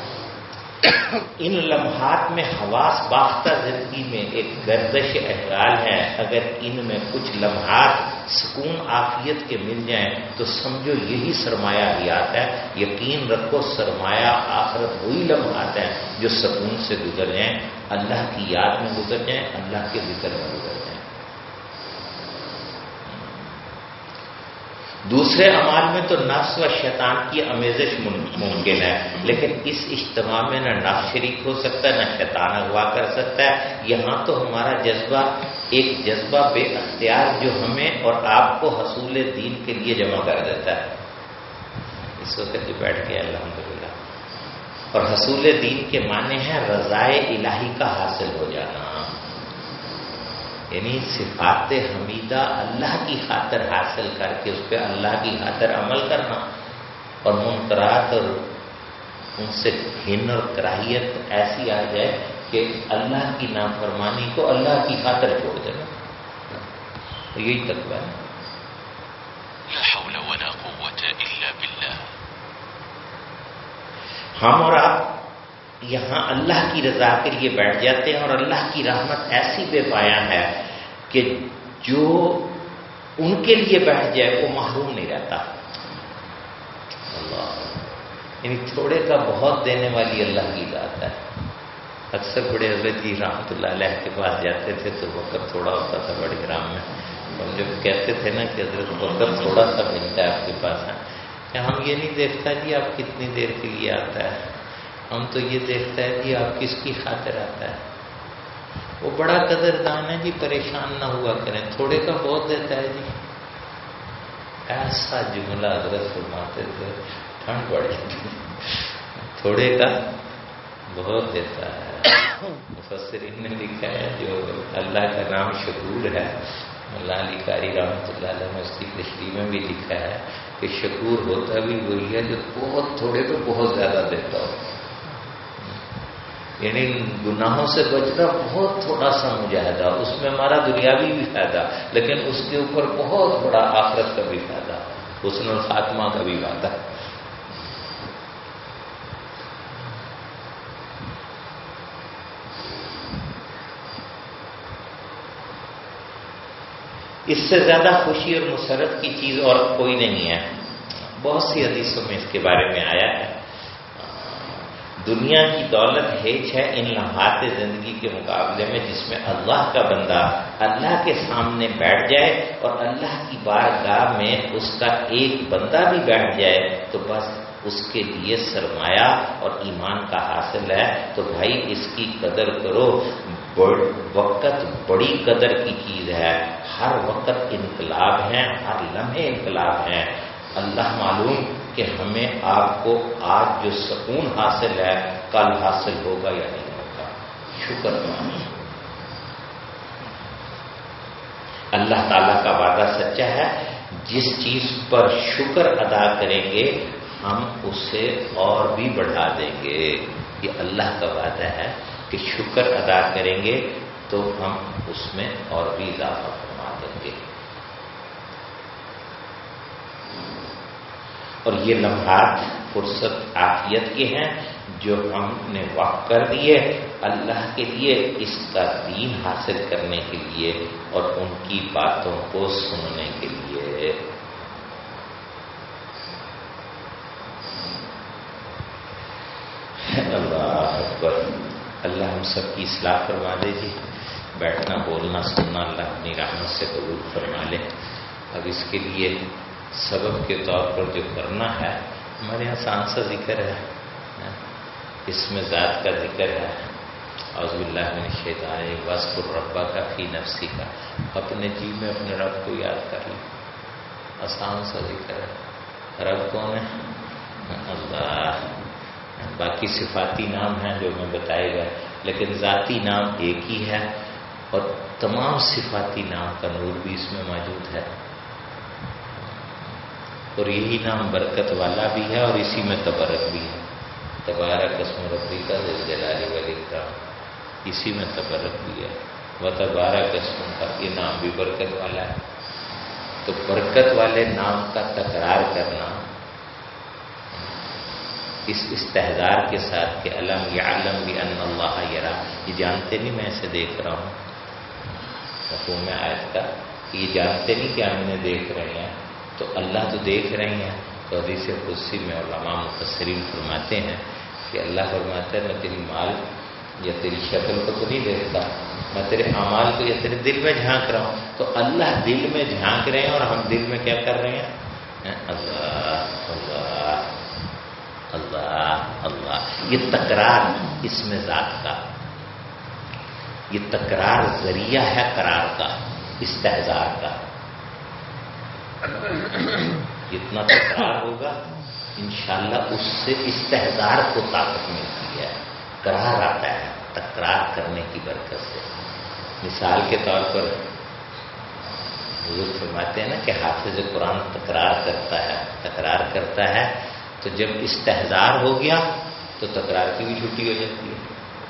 ان لمحات میں حواس باختہ زندگی میں ایک گردش احوال ہے. اگر ان میں کچھ لمحات سکون عافیت کے مل جائیں تو سمجھو یہی سرمایہ حیات ہے. یقین رکھو سرمایہ آخرت وہی لمحات ہیں جو سکون سے گزر جائیں، اللہ کی یاد میں گزر جائیں، اللہ کے ذکر میں گزر جائیں. دوسرے اعمال میں تو نفس و شیطان کی آمیزش ممکن ہے، لیکن اس اجتماع میں نہ نفس شریک ہو سکتا ہے، نہ شیطان اغوا کر سکتا ہے. یہاں تو ہمارا جذبہ ایک جذبہ بے اختیار جو ہمیں اور آپ کو حصول دین کے لیے جمع کر دیتا ہے. اس وقت جو بیٹھ گیا الحمدللہ اور حصول دین کے معنی ہے رضائے الہی کا حاصل ہو جانا، یعنی صفات حمیدہ اللہ کی خاطر حاصل کر کے اس پہ اللہ کی خاطر عمل کرنا، اور منکرات اور ان سے گھن اور کراہیت ایسی آ جائے کہ اللہ کی نافرمانی کو اللہ کی خاطر چھوڑ دینا، یہی تقویٰ ہے۔ لا حول ولا قوة الا باللہ۔ ہم اور آپ یہاں اللہ کی رضا کے لیے بیٹھ جاتے ہیں، اور اللہ کی رحمت ایسی بے پایاں ہے کہ جو ان کے لیے بیٹھ جائے وہ محروم نہیں رہتا۔ اللہ، یعنی تھوڑے کا بہت دینے والی اللہ کی ذات ہے۔ اکثر بڑے حضرت جی رحمۃ اللہ علیہ کے پاس جاتے تھے تو وقت تھوڑا ہوتا تھا بڑے گرام میں، ہم جب کہتے تھے نا کہ حضرت وقت تھوڑا سا ملتا ہے آپ کے پاس ہے، کہ ہم یہ نہیں دیکھتا جی آپ کتنی دیر کے لیے آتا ہے، ہم تو یہ دیکھتا ہے جی آپ کس کی خاطر آتا ہے۔ وہ بڑا قدردان ہے جی، پریشان نہ ہوا کریں، تھوڑے کا بہت دیتا ہے جی۔ ایسا جملہ حضرت فرماتے تھے ٹھنڈ پڑ جاتی، تھوڑے کا بہت دیتا ہے۔ مفسرین نے لکھا ہے جو اللہ کا نام شکور ہے، اللہ علی قاری رحمۃ اللہ علیہ نے اس کی تشریح میں بھی لکھا ہے کہ شکور ہوتا بھی وہی ہے جو بہت تھوڑے کو بہت زیادہ دیتا ہو، یعنی گناہوں سے بچنا بہت تھوڑا سا مجاہدہ، اس میں ہمارا دنیاوی بھی فائدہ، لیکن اس کے اوپر بہت بڑا آخرت کا بھی فائدہ، حسن الخاتمہ کا بھی وعدہ۔ اس سے زیادہ خوشی اور مسرت کی چیز اور کوئی نہیں ہے۔ بہت سی حدیثوں میں اس کے بارے میں آیا ہے، دنیا کی دولت ہیچ ہے ان لمحات زندگی کے مقابلے میں جس میں اللہ کا بندہ اللہ کے سامنے بیٹھ جائے اور اللہ کی بارگاہ میں اس کا ایک بندہ بھی بیٹھ جائے تو بس اس کے لیے سرمایہ اور ایمان کا حاصل ہے۔ تو بھائی اس کی قدر کرو، وقت بڑی قدر کی چیز ہے، ہر وقت انقلاب ہے، ہر لمحے انقلاب ہے۔ اللہ معلوم کہ ہمیں آپ کو آج جو سکون حاصل ہے کل حاصل ہوگا یا نہیں ہوگا، شکر مانیے۔ اللہ تعالیٰ کا وعدہ سچا ہے، جس چیز پر شکر ادا کریں گے ہم اسے اور بھی بڑھا دیں گے۔ یہ اللہ کا وعدہ ہے کہ شکر ادا کریں گے تو ہم اس میں اور بھی اضافہ فرما دیں گے۔ اور یہ لمحات فرصت عافیت کے ہیں جو ہم نے وقف کر دیے اللہ کے لیے، اس کا دین حاصل کرنے کے لیے اور ان کی باتوں کو سننے کے لیے۔ اللہ اکبر۔ اللہ ہم سب کی اصلاح فرما دے جی، بیٹھنا بولنا سننا اللہ اپنی رحمت سے قبول فرما لے۔ اب اس کے لیے سبب کے طور پر جو کرنا ہے، ہمارے یہاں آسان سا ذکر ہے، اس میں ذات کا ذکر ہے، اعوذ باللہ من الشیطان واذکر ربک فی نفسک، اپنے جی میں اپنے رب کو یاد کر لیں، آسان سا ذکر ہے۔ رب کون ہے؟ اللہ۔ باقی صفاتی نام ہیں جو میں بتائے گا، لیکن ذاتی نام ایک ہی ہے، اور تمام صفاتی نام کا نور بھی اس میں موجود ہے، اور یہی نام برکت والا بھی ہے اور اسی میں تبرک بھی ہے۔ تبارک اسم ربک ذی الجلال والاکرام، اسی میں تبرک بھی ہے۔ و تبارک اسم کا یہ نام بھی برکت والا ہے۔ تو برکت والے نام کا تکرار کرنا اس استحضار کے ساتھ کہ علم یعلم بان اللہ یرا، یہ جانتے نہیں میں اسے دیکھ رہا ہوں، مفہوم ہے آیت کا، یہ جانتے نہیں کہ ہم انہیں دیکھ رہے ہیں، تو اللہ تو دیکھ رہے ہیں۔ تو حدیث قدسی میں علماء مفسرین فرماتے ہیں کہ اللہ فرماتا ہے میں تیری مال یا تیری شکل کو تو نہیں دیکھتا، میں تیرے اعمال کو یا تیرے دل میں جھانک رہا ہوں۔ تو اللہ دل میں جھانک رہے ہیں اور ہم دل میں کیا کر رہے ہیں؟ اللہ اللہ اللہ اللہ۔ یہ تکرار اس میں ذات کا، یہ تکرار ذریعہ ہے قرار کا، استحضار کا۔ جتنا تکرار ہوگا انشاءاللہ اس سے استحضار کو طاقت ملتی ہے، قرار آتا ہے تکرار کرنے کی برکت سے۔ مثال کے طور پر حضور فرماتے ہیں نا کہ حافظ قرآن تکرار کرتا ہے تکرار کرتا ہے تو جب استحضار ہو گیا تو تکرار کی بھی چھٹی ہو جاتی ہے۔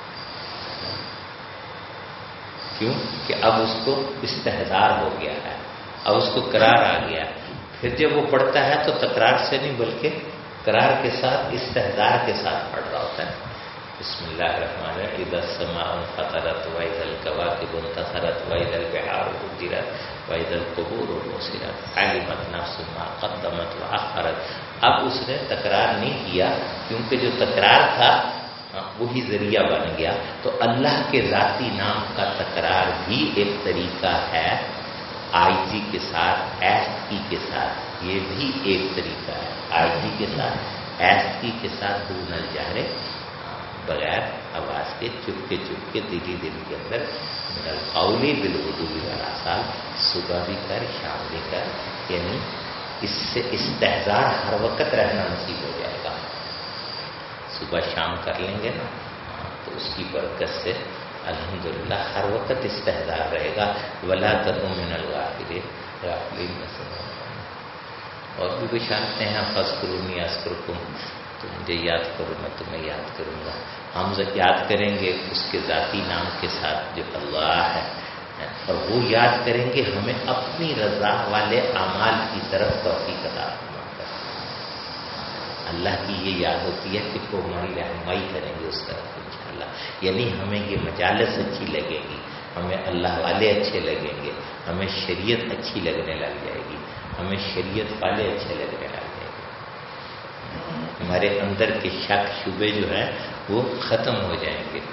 کیوں کہ اب اس کو استحضار ہو گیا ہے، اب اس کو قرار آ گیا، پھر جب وہ پڑھتا ہے تو تکرار سے نہیں بلکہ قرار کے ساتھ استحضار کے ساتھ پڑھ رہا ہوتا ہے۔ بسم اللہ الرحمن الرحیم، اذا السماء انفطرت واذا الكواكب انتثرت واذا البحار فجرت واذا القبور بعثرت علمت نفس ما قدمت واخرت۔ اب اس نے تکرار نہیں کیا کیونکہ جو تکرار تھا وہی ذریعہ بن گیا۔ تو اللہ کے ذاتی نام کا تکرار بھی ایک طریقہ ہے، آئی جی کے ساتھ ایس کی کے ساتھ یہ بھی ایک طریقہ ہے، آئی جی کے ساتھ ایس کی کے ساتھ دون الجہر، بغیر آواز کے چپکے چپکے دلی دل کے اندر من القول بالغدو والآصال، صبح بھی کر شام بھی کر، یعنی اس سے استحضار ہر وقت رہنا نصیب ہو جائے گا۔ صبح شام کر لیں گے نا تو اس کی برکت سے الحمدللہ ہر وقت استحضار رہے گا۔ ولا تکن من الغافلین، غافلین میں سے۔ اور بھی بشارتیں ہیں، فاذکرونی اذکرکم، تو مجھے یاد کرو میں تمہیں یاد کروں گا۔ ہم یاد کریں گے اس کے ذاتی نام کے ساتھ جو اللہ ہے، اور وہ یاد کریں گے ہمیں اپنی رضا والے اعمال کی طرف توفیق عطا فرمائے۔ اللہ کی یہ یاد ہوتی ہے کہ وہ ہماری رہنمائی کریں گے اس طرف انشاءاللہ، یعنی ہمیں یہ مجالس اچھی لگے گی، ہمیں اللہ والے اچھے لگیں گے، ہمیں شریعت اچھی لگنے لگ جائے گی، ہمیں شریعت والے اچھے لگنے لگ جائے گی، ہمارے اندر کے شک شبے جو ہیں وہ ختم ہو جائیں گے،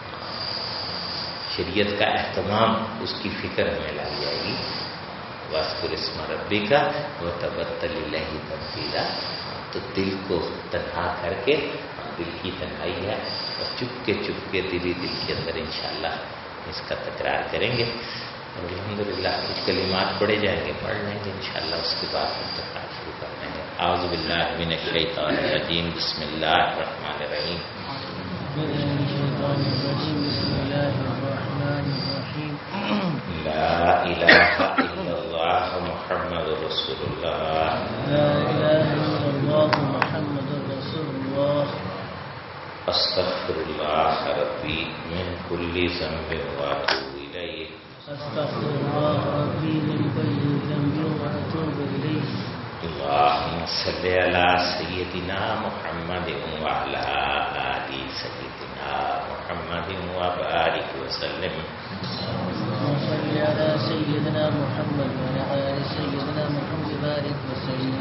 شریعت کا اہتمام اس کی فکر ہمیں لگ جائے گی۔ واذکر اسم ربک وتبتل الیہ تبتیلا، تو دل کو تنہا کر کے، دل کی تنہائی ہے، اور چپ کے چپ کے دلی دل کے اندر انشاءاللہ اس کا تکرار کریں گے، اور الحمدللہ کچھ کلمات پڑھے جائیں گے، پڑھ لیں گے انشاءاللہ، اس کے بعد ہم تکرار شروع کر لیں گے۔ اعوذ باللہ من الشیطان الرجیم، بسم اللہ الرحمن الرحیم۔ لا الہ الا اللہ محمد رسول اللہ، لا الہ الا اللہ محمد رسول اللہ، استغفر اللہ ربی من کل ذنب واتوب الیہ، استغفر اللہ ربی من کل ذنب واتوب الیہ، اللہم صلی علی سیدنا محمد وعلی آل سیدنا محمد وبارک وسلم، صلی علی سیدنا محمد وعلی آل سیدنا محمد وبارک وسلم۔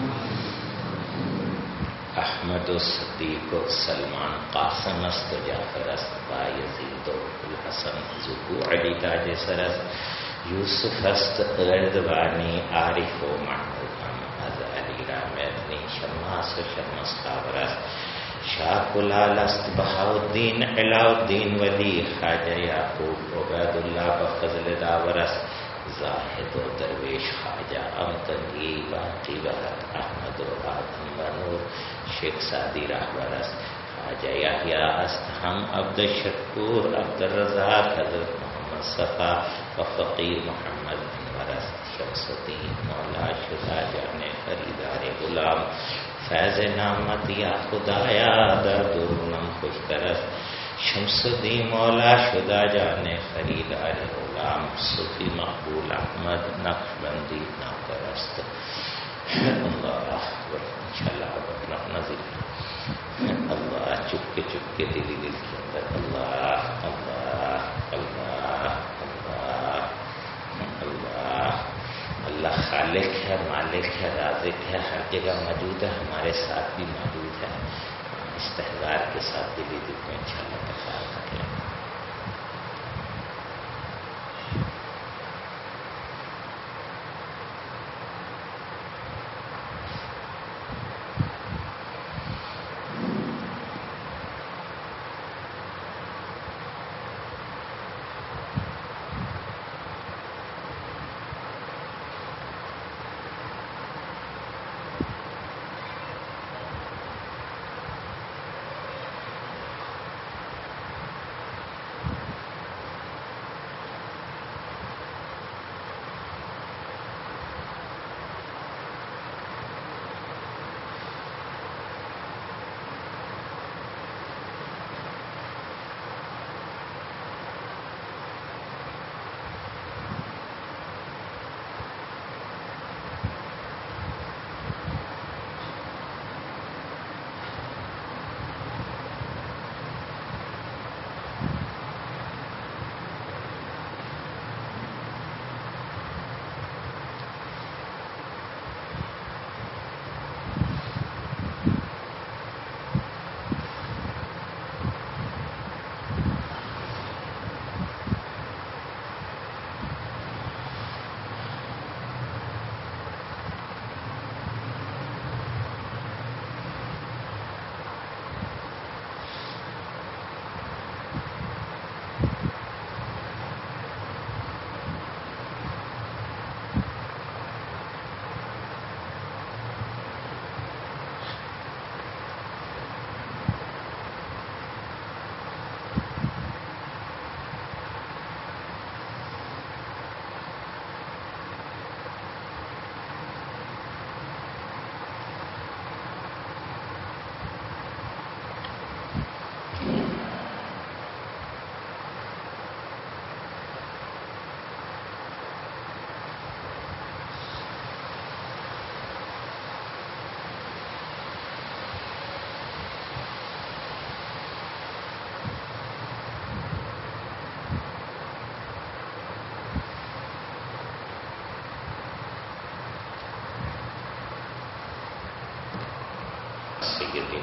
احمد و صدیق و سلمان قاسم است و جعفر است با یزید و الحسن ذو علی تاج سر است، یوسف است غردوانی عارف و محمود از علی را مدنی شماس و شمس کابر است، شاہ کلال است بہاؤدین علاء الدین ولی خواجہ یعقوب عبید اللہ بفضل داور است، زاہد و درویش خواجہ امتنگی باقی بہت احمد و آدم بنور شیخ سعدی رہبر است، خواجہ یحییٰ است ہم عبد الشکور عبد الرزاق حضرت محمد صفا و فقیر محمد انور است، شمس الدین مولا شدا جان خریدار غلام فیض نامت یا خدایا درد و نم خوشتر است، شمس الدین مولا شدا جان خریدار غلام صوفی مقبول احمد نقشبندی نوکر است۔ اللہ اکبر، انشاءاللہ اب اپنا اپنا ذکر اللہ چپکے چپکے دلی دل کے اندر اللہ اللہ اللہ اللہ اللہ اللہ خالق ہے، مالک ہے، رازق ہے، ہر جگہ موجود ہے، ہمارے ساتھ بھی موجود ہے، استحضار کے ساتھ دلی دل میں انشاءاللہ تکرار کر لیں گے۔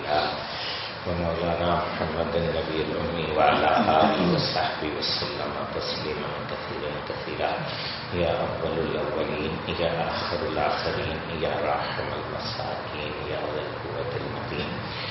الله ومولانا محمد النبي الأمي وعلى آله وصحبه وسلم تسليما كثيرا كثيرا يا أول الأولين يا آخر الآخرين يا راحم المساكين يا ذا القوة المتين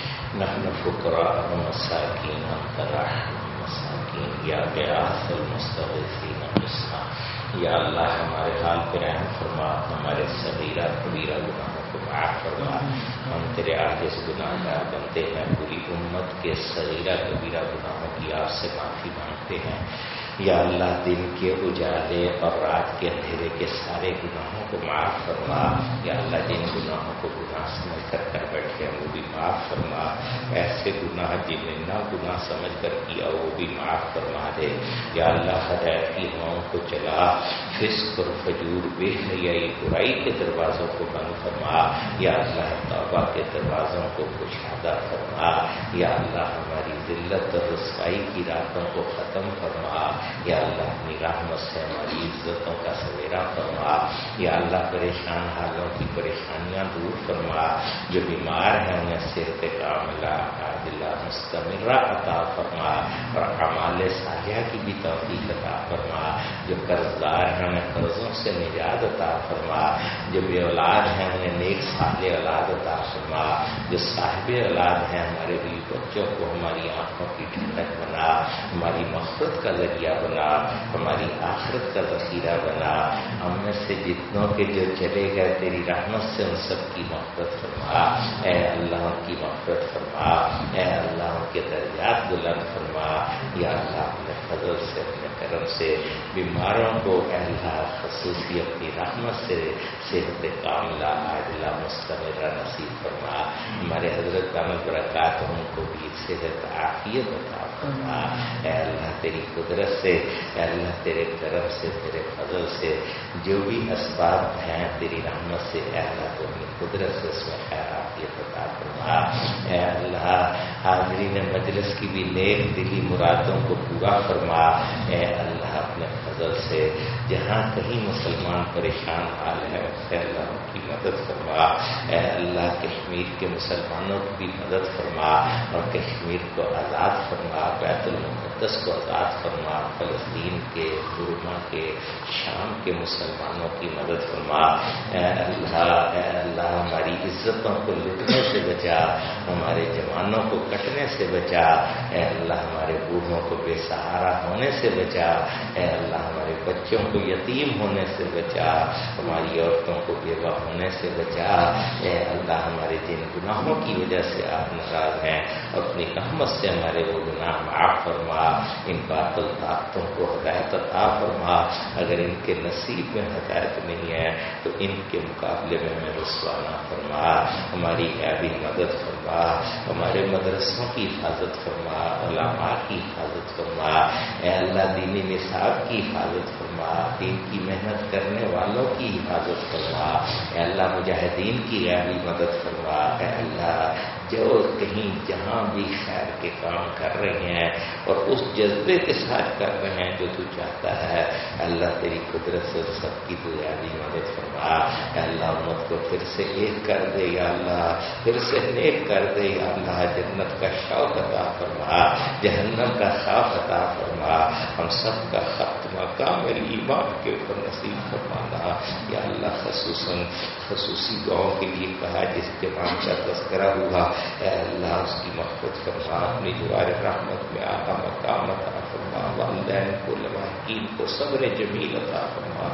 نحن فقراء ومساكين أنت راحم المساكين يا غياث المستغيثين اسمع یا اللہ ہمارے حال پہ رحم فرما، ہمارے صغیرہ کبیرہ گناہوں کو معاف فرما. ہم تیرے عاجز گناہ گار بنتے ہیں، پوری امت کے صغیرہ کبیرہ گناہوں کی آپ سے معافی مانگتے ہیں. یا اللہ دن کے اجالے اور رات کے اندھیرے کے سارے گناہوں کو معاف فرما. یا اللہ جن گناہوں کو گناہ سمجھ کر کر بیٹھے ہیں وہ بھی معاف فرما. ایسے گناہ جنہیں نہ گناہ سمجھ کر کیا وہ بھی معاف فرما دے. یا اللہ ہدایت کی ہواؤں کو چلا، فسق اور فجور بے حیائی برائی کے دروازوں کو بند فرما. یا اللہ توبہ کے دروازوں کو کشادہ فرما. یا اللہ ہماری ذلت اور رسوائی کی راتوں کو ختم فرما. یا اللہ اپنی رحمت سے ہماری عزتوں کا سویرا فرما. یا اللہ پریشان حالوں کی پریشانیاں دور فرما. جو بیمار ہیں انہیں صحت کاملہ عاجلہ مستمرہ عطا فرما اور اعمال صالحہ کی بھی توفیق عطا فرما. جو قرضدار ہیں انہیں قرضوں سے نجات عطا فرما. جو بے اولاد ہیں انہیں نیک صالح اولاد عطا فرما. جو صاحب اولاد ہیں ہمارے بھی بچوں کو ہماری آنکھوں کی ٹھنڈک بنا، ہماری مغفرت کا ذریعہ بنا، ہماری آخرت کا ذخیرہ بنا. ہم میں سے جتنوں کے جو چلے گئے تیری رحمت سے ان سب کی مغفرت فرما. اے اللہ ان کی مغفرت فرما. اے اللہ ان کے درجات بلند فرما. یا اللہ اپنے فضل سے اپنے کرم سے بیماروں کو اے اللہ خصوصی اپنی رحمت سے صحت کاملہ عاجلہ مستمرہ نصیب فرما. ہمارے حضرت دامت برکات ان کو بھی صحت عافیت عطا فرما. اے اللہ تیری قدرت سے، اے اللہ تیرے کرم سے، تیرے فضل سے جو بھی اسباب ہیں تیری رحمت سے اے اللہ تو اپنی قدرت سے اس میں خیر عافیت عطا فرما. اے اللہ حاضرین مجلس کی بھی نیک دلی مرادوں کو پورا فرما. اے اللہ اپنے فضل سے جہاں کہیں مسلمان پریشان حال ہے اے اللہ ان کی مدد فرما. اے اللہ کشمیر کے مسلمانوں کی بھی مدد فرما اور کشمیر کو آزاد فرما، بیت المقدس کو آزاد فرما، فلسطین کے، برما کے، شام کے مسلمانوں کی مدد فرما. اے اللہ اے اللہ ہماری عزتوں کو لٹنے سے بچا، ہمارے جوانوں کو کٹنے سے بچا. اے اللہ ہمارے بوڑھوں کو بے سہارا ہونے سے بچا. اے اللہ ہمارے بچوں کو یتیم ہونے سے بچا، ہماری عورتوں کو بیوہ ہونے سے بچا. اے اللہ ہمارے جن گناہوں کی وجہ سے آپ ناراض ہیں اپنی رحمت سے ہمارے وہ گناہ معاف فرما. ان باطل طاقتوں کو ہدایت عطا فرما. اگر ان کے نصیب میں ہدایت نہیں ہے تو ان کے مقابلے میں ہمیں رسوا نہ فرما. ہماری غیبی مدد فرما، ہمارے مدرسوں کی حفاظت فرما، علماء کی حفاظت فرما. اے اللہ دینی نصاب کی حفاظت فرما، دین کی محنت کرنے والوں کی حفاظت فرما. اے اللہ مجاہدین کی غیبی مدد فرما. اے اللہ جو کہیں جہاں بھی خیر کے کام کر رہے ہیں اور اس جذبے کے ساتھ کر رہے ہیں جو تو چاہتا ہے اللہ تیری قدرت سے سب کی تو یادی مدد فرما. اے اللہ امت کو پھر سے ایک کر دے یا اللہ، پھر سے نیک کر دے یا اللہ. جنت کا شوق عطا فرما، جہنم کا خوف عطا فرما. ہم سب کا خاتمہ کامل ایمان کے اوپر نصیب فرمانا. یا اللہ خصوصاً خصوصی دعاؤں کے لیے کہا جس کے نام کا تذکرہ ہوا اے اللہ اس کی مغفرت فرما، اپنی جوار رحمت میں آقا مقام عطا فرما. والدین کو، لواحقین کو صبر جمیل عطا فرما.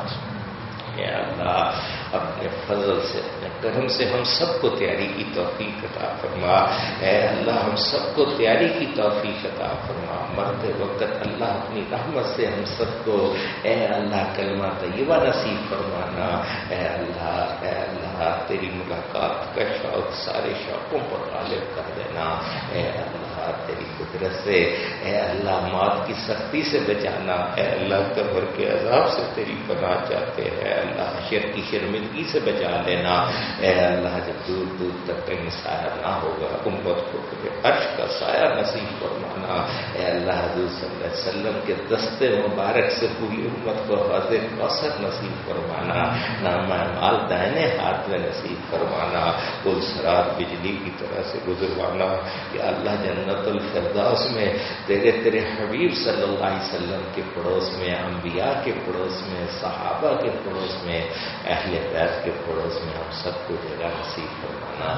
اے اللہ اپنے فضل سے، اپنے کرم سے ہم سب کو تیاری کی توفیق عطا فرما. اے اللہ ہم سب کو تیاری کی توفیق عطا فرما. مرتے وقت اللہ اپنی رحمت سے ہم سب کو اے اللہ کلمہ طیبہ نصیب فرمانا. اے اللہ اے اللہ تیری ملاقات کا شوق سارے شوقوں پر غالب کر دینا. اے اللہ ساتھ تیری قدرت سے اے اللہ موت کی سختی سے بچانا، اے اللہ قبر کے عذاب سے تیری پناہ چاہتے ہیں، اللہ حشر کی شرمندگی سے بچا لینا، اے اللہ جب دور دور تک کہیں سایہ نہ ہوگا امت کو تیرے عرش کا سایہ نصیب فرمانا، اے اللہ حضور صلی اللہ علیہ وسلم کے دستے مبارک سے پوری امت کو حوض کوثر نصیب فرمانا، نامہ مال دائنے ہاتھ میں نصیب فرمانا، پل صراط بجلی کی طرح سے گزروانا، یا اللہ جنت الفردوس میں تیرے تیرے حبیب صلی اللہ علیہ وسلم کے پڑوس میں، انبیاء کے پڑوس میں، صحابہ کے پڑوس میں، اہل بیت کے پڑوس میں ہم سب کو جگہ نصیب فرمانا۔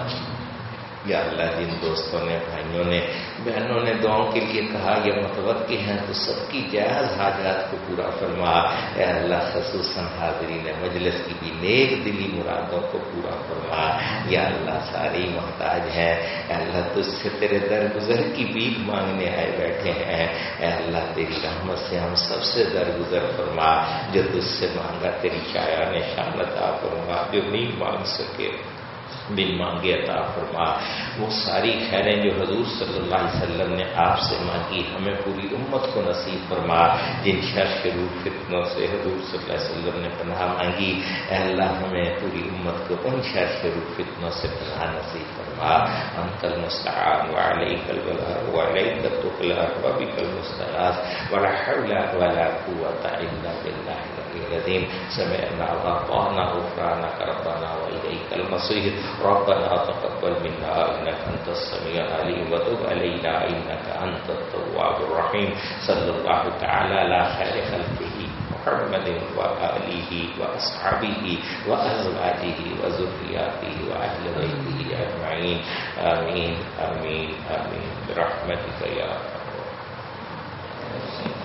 یا اللہ جن دوستوں نے، بھائیوں نے، بہنوں نے دعاؤں کے لیے کہا یہ متوقع ہیں تو سب کی جائز حاجات کو پورا فرما، اے اللہ خصوصاً حاضرین مجلس کی بھی نیک دلی مرادوں کو پورا فرما، یا اللہ ساری محتاج ہیں، اے اللہ تجھ سے تیرے درگزر کی بھیک مانگنے آئے بیٹھے ہیں، اے اللہ تیری رحمت سے ہم سب سے درگزر فرما، جو تجھ سے مانگا تیری شایان شان عطا فرما، جو نہیں مانگ سکے بن مانگے عطا فرما، وہ ساری خیریں جو حضور صلی اللہ علیہ وسلم نے آپ سے مانگی ہمیں پوری امت کو نصیب فرما، جن شر شرور فتنوں سے حضور صلی اللہ علیہ وسلم نے پناہ مانگی، اے اللہ ہمیں پوری امت کو ان شر شرور فتنوں سے پناہ نصیب فرما، انت المستعان وعلیک البلاغ وعلیک التقلا وبک المستغاث ولا حول ولا قوة الا باللہ العلی العظیم، سمعنا واطعنا غفرانک ربنا والیک المصیر، ربنا تقبل منا انك انت السميع العليم وتب علينا انك انت التواب الرحيم، صلى الله تعالى على خير خلقه محمد وآله وأصحابه وأزواجه وذرياته وأهل بيته أجمعين، آمين آمين آمين برحمتك يا رب۔